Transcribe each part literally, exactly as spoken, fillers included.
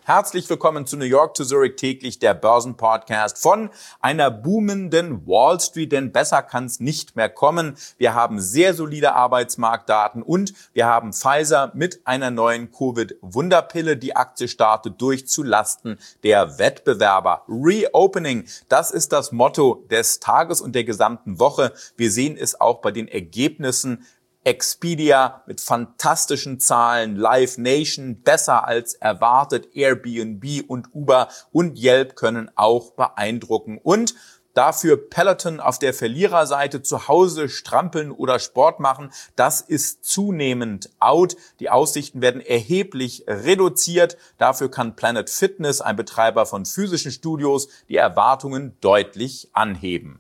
Herzlich willkommen zu New York to Zurich täglich, der Börsenpodcast von einer boomenden Wall Street, denn besser kann es nicht mehr kommen. Wir haben sehr solide Arbeitsmarktdaten und wir haben Pfizer mit einer neuen Covid-Wunderpille. Die Aktie startet durch zu Lasten der Wettbewerber. Reopening, das ist das Motto des Tages und der gesamten Woche. Wir sehen es auch bei den Ergebnissen. Expedia mit fantastischen Zahlen, Live Nation besser als erwartet, Airbnb und Uber und Yelp können auch beeindrucken. Und dafür Peloton auf der Verliererseite zu Hause strampeln oder Sport machen, das ist zunehmend out. Die Aussichten werden erheblich reduziert. Dafür kann Planet Fitness, ein Betreiber von physischen Studios, die Erwartungen deutlich anheben.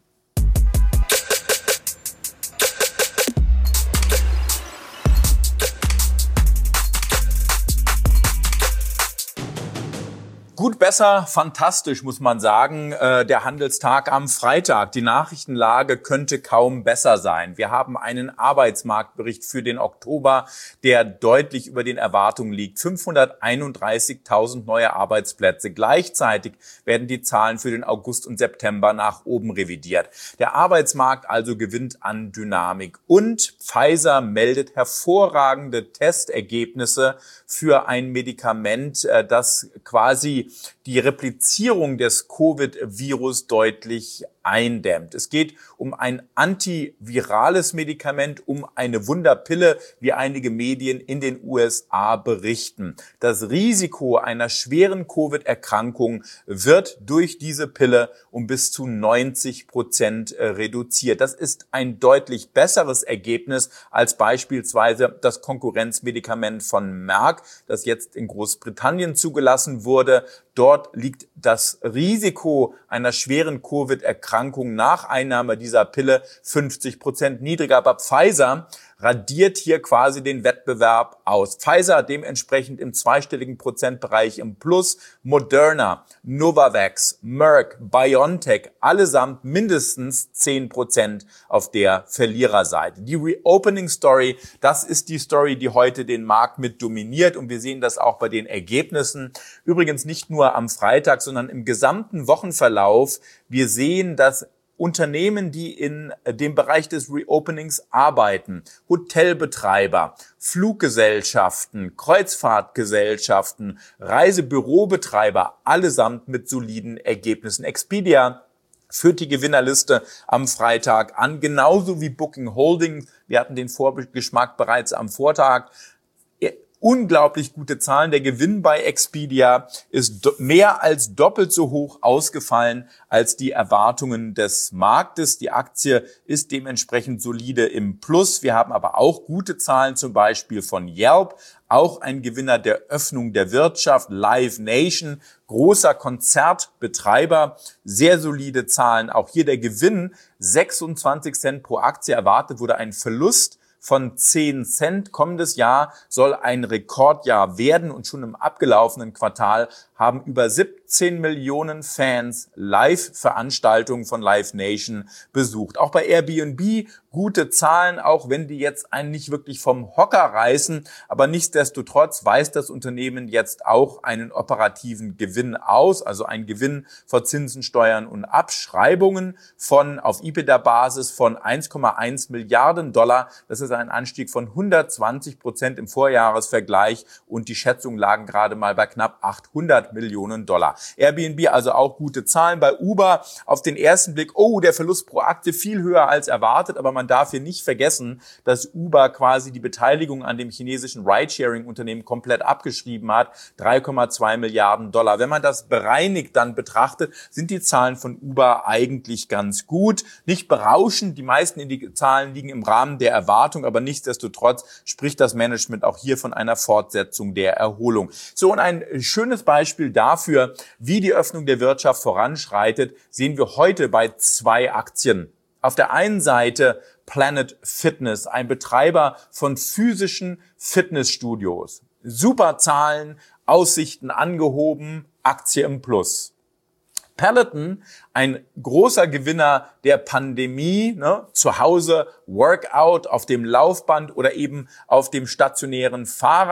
Gut, besser, fantastisch, muss man sagen. Äh, der Handelstag am Freitag. Die Nachrichtenlage könnte kaum besser sein. Wir haben einen Arbeitsmarktbericht für den Oktober, der deutlich über den Erwartungen liegt. fünfhunderteinunddreißigtausend neue Arbeitsplätze. Gleichzeitig werden die Zahlen für den August und September nach oben revidiert. Der Arbeitsmarkt also gewinnt an Dynamik. Und Pfizer meldet hervorragende Testergebnisse für ein Medikament, äh, das quasi die Replizierung des Covid-Virus deutlich eindämmt. Es geht um ein antivirales Medikament, um eine Wunderpille, wie einige Medien in den U S A berichten. Das Risiko einer schweren Covid-Erkrankung wird durch diese Pille um bis zu neunzig Prozent reduziert. Das ist ein deutlich besseres Ergebnis als beispielsweise das Konkurrenzmedikament von Merck, das jetzt in Großbritannien zugelassen wurde. Dort liegt das Risiko einer schweren Covid-Erkrankung nach Einnahme dieser Pille fünfzig Prozent niedriger. Aber Pfizer radiert hier quasi den Wettbewerb aus. Pfizer dementsprechend im zweistelligen Prozentbereich im Plus. Moderna, Novavax, Merck, BioNTech, allesamt mindestens zehn Prozent auf der Verliererseite. Die Reopening-Story, das ist die Story, die heute den Markt mit dominiert. Und wir sehen das auch bei den Ergebnissen. Übrigens nicht nur am Freitag, sondern im gesamten Wochenverlauf. Wir sehen, dass Unternehmen, die in dem Bereich des Reopenings arbeiten, Hotelbetreiber, Fluggesellschaften, Kreuzfahrtgesellschaften, Reisebürobetreiber, allesamt mit soliden Ergebnissen. Expedia führt die Gewinnerliste am Freitag an, genauso wie Booking Holdings. Wir hatten den Vorgeschmack bereits am Vortag. Unglaublich gute Zahlen. Der Gewinn bei Expedia ist mehr als doppelt so hoch ausgefallen als die Erwartungen des Marktes. Die Aktie ist dementsprechend solide im Plus. Wir haben aber auch gute Zahlen, zum Beispiel von Yelp, auch ein Gewinner der Öffnung der Wirtschaft, Live Nation, großer Konzertbetreiber, sehr solide Zahlen. Auch hier der Gewinn, sechsundzwanzig Cent pro Aktie, erwartet wurde ein Verlust von zehn Cent. Kommendes Jahr soll ein Rekordjahr werden und schon im abgelaufenen Quartal haben über siebzehn Millionen Fans Live-Veranstaltungen von Live Nation besucht. Auch bei Airbnb gute Zahlen, auch wenn die jetzt einen nicht wirklich vom Hocker reißen. Aber nichtsdestotrotz weist das Unternehmen jetzt auch einen operativen Gewinn aus, also ein Gewinn vor Zinsen, Steuern und Abschreibungen von auf EBITDA-Basis von eins Komma eins Milliarden Dollar. Das ist ein Anstieg von hundertzwanzig Prozent im Vorjahresvergleich und die Schätzungen lagen gerade mal bei knapp achthundert Millionen Dollar. Airbnb also auch gute Zahlen. Bei Uber auf den ersten Blick, oh, der Verlust pro Aktie viel höher als erwartet, aber man darf hier nicht vergessen, dass Uber quasi die Beteiligung an dem chinesischen Ridesharing-Unternehmen komplett abgeschrieben hat, drei Komma zwei Milliarden Dollar. Wenn man das bereinigt dann betrachtet, sind die Zahlen von Uber eigentlich ganz gut. Nicht berauschend, die meisten in die Zahlen liegen im Rahmen der Erwartung, aber nichtsdestotrotz spricht das Management auch hier von einer Fortsetzung der Erholung. So, und ein schönes Beispiel dafür, wie die Öffnung der Wirtschaft voranschreitet, sehen wir heute bei zwei Aktien. Auf der einen Seite Planet Fitness, ein Betreiber von physischen Fitnessstudios. Super Zahlen, Aussichten angehoben, Aktie im Plus. Peloton, ein großer Gewinner der Pandemie, ne, zu Hause Workout auf dem Laufband oder eben auf dem stationären Fahrrad.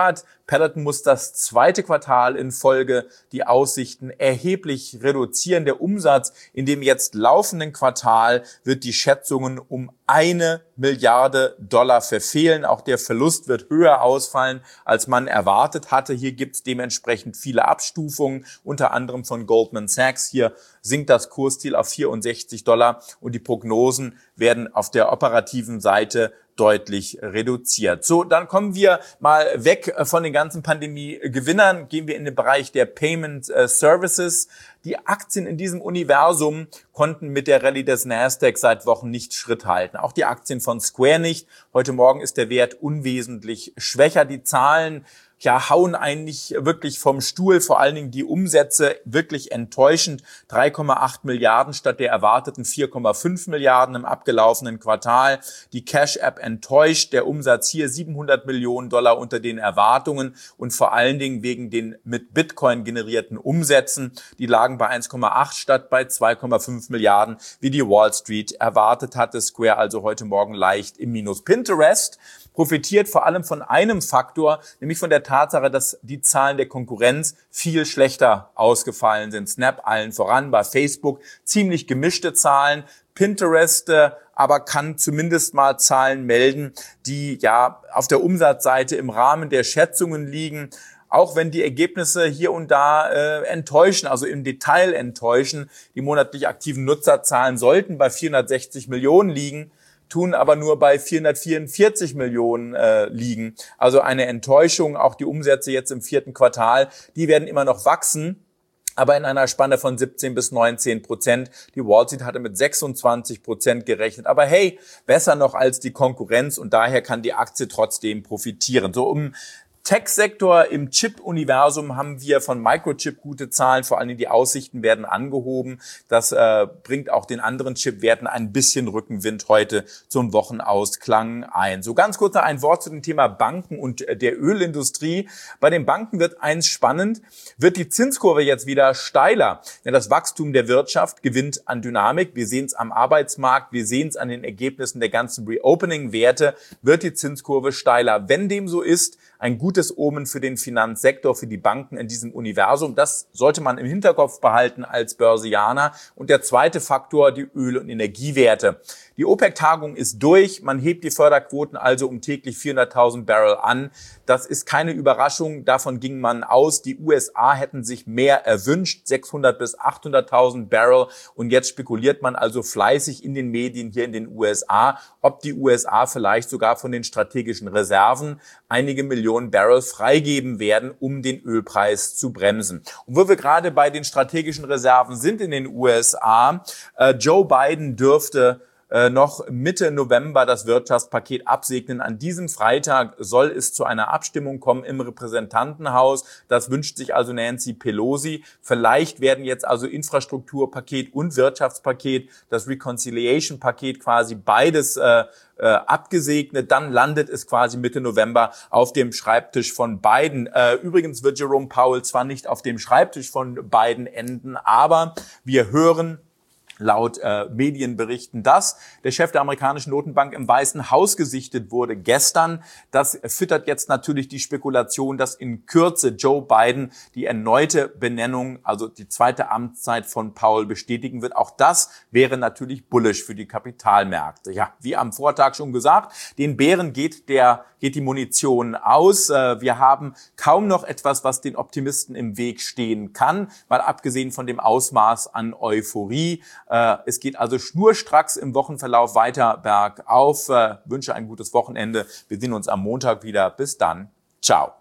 Peloton muss das zweite Quartal in Folge die Aussichten erheblich reduzieren. Der Umsatz in dem jetzt laufenden Quartal wird die Schätzungen um eine Milliarde Dollar verfehlen. Auch der Verlust wird höher ausfallen, als man erwartet hatte. Hier gibt es dementsprechend viele Abstufungen, unter anderem von Goldman Sachs. Hier sinkt das Kursziel auf vierundsechzig Dollar und die Prognosen werden auf der operativen Seite deutlich reduziert. So, dann kommen wir mal weg von den ganzen Pandemie-Gewinnern, gehen wir in den Bereich der Payment Services. Die Aktien in diesem Universum konnten mit der Rallye des Nasdaq seit Wochen nicht Schritt halten. Auch die Aktien von Square nicht. Heute Morgen ist der Wert unwesentlich schwächer. Die Zahlen ja, hauen eigentlich wirklich vom Stuhl, vor allen Dingen die Umsätze wirklich enttäuschend. drei Komma acht Milliarden statt der erwarteten vier Komma fünf Milliarden im abgelaufenen Quartal. Die Cash-App enttäuscht, der Umsatz hier siebenhundert Millionen Dollar unter den Erwartungen und vor allen Dingen wegen den mit Bitcoin generierten Umsätzen. Die lagen bei eins Komma acht statt bei zwei Komma fünf Milliarden, wie die Wall Street erwartet hatte. Square also heute Morgen leicht im Minus. Pinterest profitiert vor allem von einem Faktor, nämlich von der Tatsache, dass die Zahlen der Konkurrenz viel schlechter ausgefallen sind. Snap allen voran, bei Facebook ziemlich gemischte Zahlen. Pinterest äh, aber kann zumindest mal Zahlen melden, die ja auf der Umsatzseite im Rahmen der Schätzungen liegen. Auch wenn die Ergebnisse hier und da äh, enttäuschen, also im Detail enttäuschen. Die monatlich aktiven Nutzerzahlen sollten bei vierhundertsechzig Millionen liegen, tun aber nur bei vierhundertvierundvierzig Millionen äh, liegen. Also eine Enttäuschung. Auch die Umsätze jetzt im vierten Quartal, die werden immer noch wachsen, aber in einer Spanne von siebzehn bis neunzehn Prozent. Die Wall Street hatte mit sechsundzwanzig Prozent gerechnet. Aber hey, besser noch als die Konkurrenz und daher kann die Aktie trotzdem profitieren. So um Tech-Sektor im Chip-Universum haben wir von Microchip gute Zahlen, vor allem die Aussichten werden angehoben. Das äh, bringt auch den anderen Chip-Werten ein bisschen Rückenwind heute zum Wochenausklang ein. So ganz kurz noch ein Wort zu dem Thema Banken und der Ölindustrie. Bei den Banken wird eins spannend, wird die Zinskurve jetzt wieder steiler. Denn das Wachstum der Wirtschaft gewinnt an Dynamik. Wir sehen es am Arbeitsmarkt, wir sehen es an den Ergebnissen der ganzen Reopening-Werte, wird die Zinskurve steiler. Wenn dem so ist, ein gutes Omen für den Finanzsektor, für die Banken in diesem Universum. Das sollte man im Hinterkopf behalten als Börsianer. Und der zweite Faktor, die Öl- und Energiewerte. Die OPEC-Tagung ist durch. Man hebt die Förderquoten also um täglich vierhunderttausend Barrel an. Das ist keine Überraschung. Davon ging man aus. Die U S A hätten sich mehr erwünscht, sechshundert bis achthunderttausend Barrel. Und jetzt spekuliert man also fleißig in den Medien hier in den U S A, ob die U S A vielleicht sogar von den strategischen Reserven einige Millionen Barrel freigeben werden, um den Ölpreis zu bremsen. Und wo wir gerade bei den strategischen Reserven sind in den U S A, äh, Joe Biden dürfte noch Mitte November das Wirtschaftspaket absegnen. An diesem Freitag soll es zu einer Abstimmung kommen im Repräsentantenhaus. Das wünscht sich also Nancy Pelosi. Vielleicht werden jetzt also Infrastrukturpaket und Wirtschaftspaket, das Reconciliation-Paket quasi beides äh, äh, abgesegnet. Dann landet es quasi Mitte November auf dem Schreibtisch von Biden. Äh, übrigens wird Jerome Powell zwar nicht auf dem Schreibtisch von Biden enden, aber wir hören laut äh, Medienberichten, dass der Chef der amerikanischen Notenbank im Weißen Haus gesichtet wurde gestern. Das füttert jetzt natürlich die Spekulation, dass in Kürze Joe Biden die erneute Benennung, also die zweite Amtszeit von Powell bestätigen wird. Auch das wäre natürlich bullish für die Kapitalmärkte. Ja, wie am Vortag schon gesagt, den Bären geht der geht die Munition aus. Äh, wir haben kaum noch etwas, was den Optimisten im Weg stehen kann, mal abgesehen von dem Ausmaß an Euphorie. Es geht also schnurstracks im Wochenverlauf weiter bergauf. Ich wünsche ein gutes Wochenende. Wir sehen uns am Montag wieder. Bis dann. Ciao.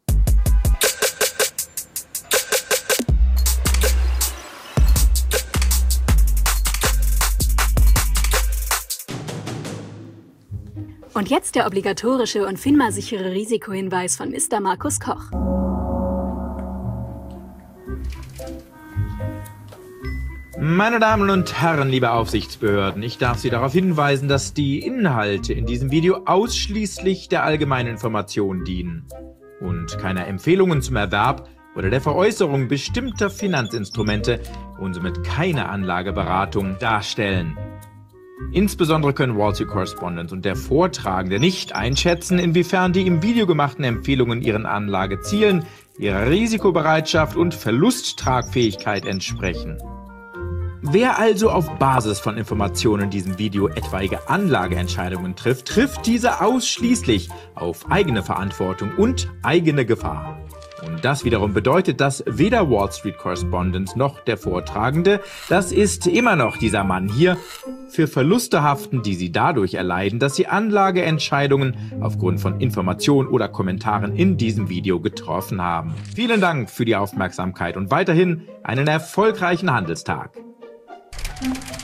Und jetzt der obligatorische und FINMA-sichere Risikohinweis von Mister Markus Koch. Meine Damen und Herren, liebe Aufsichtsbehörden, ich darf Sie darauf hinweisen, dass die Inhalte in diesem Video ausschließlich der allgemeinen Information dienen und keine Empfehlungen zum Erwerb oder der Veräußerung bestimmter Finanzinstrumente und somit keine Anlageberatung darstellen. Insbesondere können Wall Street Correspondent und der Vortragende nicht einschätzen, inwiefern die im Video gemachten Empfehlungen ihren Anlagezielen, ihrer Risikobereitschaft und Verlusttragfähigkeit entsprechen. Wer also auf Basis von Informationen in diesem Video etwaige Anlageentscheidungen trifft, trifft diese ausschließlich auf eigene Verantwortung und eigene Gefahr. Und das wiederum bedeutet, dass weder Wall Street Correspondent noch der Vortragende, das ist immer noch dieser Mann hier, für Verluste haften, die sie dadurch erleiden, dass sie Anlageentscheidungen aufgrund von Informationen oder Kommentaren in diesem Video getroffen haben. Vielen Dank für die Aufmerksamkeit und weiterhin einen erfolgreichen Handelstag.